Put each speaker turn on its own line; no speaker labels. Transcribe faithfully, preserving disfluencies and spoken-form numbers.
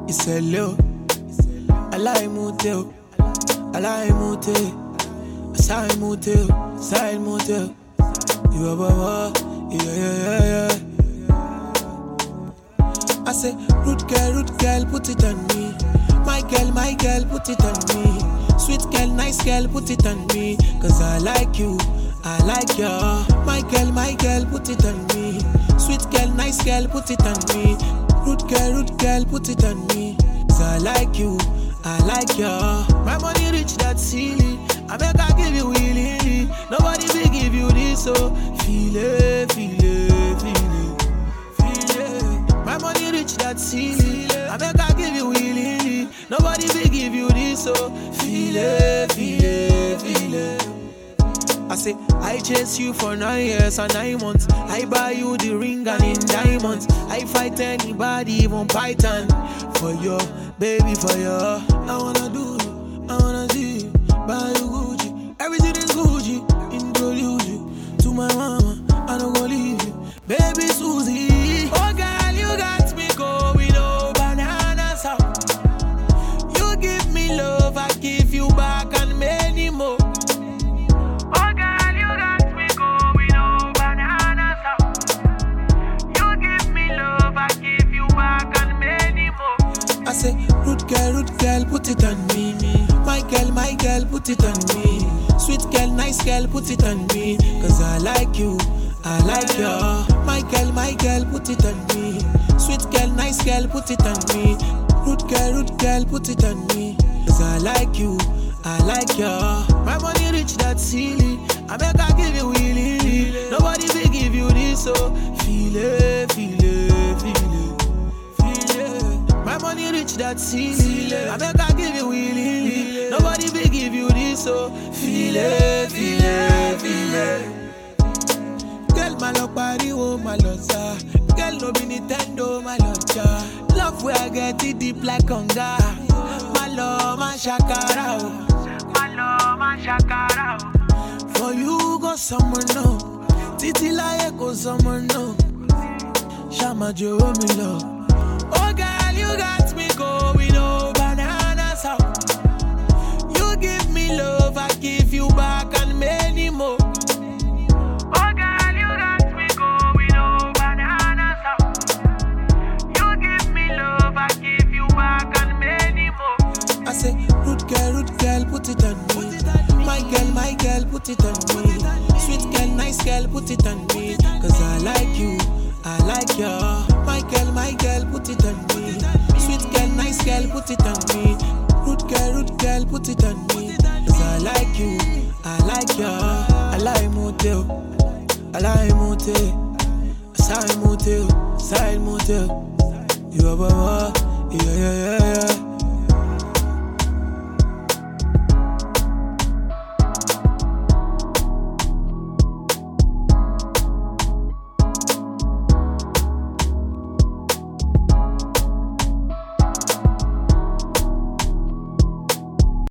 It's a low. I like motel. I like motel. I sign motel. Sign motel. You are baba. Yeah, yeah, yeah, yeah. I say, root girl, root girl, put it on me. My girl, my girl, put it on me. Sweet girl, nice girl, put it on me. Cause I like you, I like you. My girl, my girl, put it on me. Sweet girl, nice girl, put it on me. Root girl, root girl, put it on me. Cause I like you, I like you. My money rich, that silly. I make I give you willingly. Nobody will give you this, so feel it, feel it, feel it, feel it. My money rich, that silly. I make I give you willingly. Nobody will give you this, so feel it, feel it, feel it. I say, I chase you for nine years and nine months. I buy you the ring and in diamonds. I fight anybody, even Python. For you, baby, for you. I wanna do you, I wanna see you. Buy you Gucci, everything is Gucci. Introduce you to my mama, I don't go leave you. Baby Susie, oh girl, you got me going over bananas out. You give me love, I give you back and many more. I say, root girl, root girl, put it on me. My girl, my girl, put it on me. Sweet girl, nice girl, put it on me. Cause I like you, I like you. My girl, my girl, put it on me. Sweet girl, nice girl, put it on me. Root girl, root girl, put it on me. Cause I like you, I like you. My money rich, that silly. I make I give you willingly. Nobody will give you this, so feel it, feel it, feel it. My money rich, that silly. I make I give you willingly. Nobody will give you this, so feel it, feel it, feel it. Girl, my love party, oh my love, sir. Girl, no be Nintendo, my love, ja. Love where I get it deep like conga. My love, my shakara, oh. My love, my shakara, oh. For you, go somewhere, no. Titi like go somewhere, no. Shama Joe, me love. Oh, girl, you got me going over bananas out. You give me love, I give you back and many more. Oh, girl, you got me going over bananas out. You give me love, I give you back and many more. I say, root girl, root girl, put it on me. My girl, my girl, put it on me. Sweet girl, nice girl, put it on me. Cause I like you, I like you. My girl, my girl, put it on me. Sweet girl, nice girl, put it on me. Root girl, root girl, put it on me. Cause I like you, I like you. I like motel, I like motel. I sign motel, sign motel. You are baba, yeah, yeah, yeah, yeah.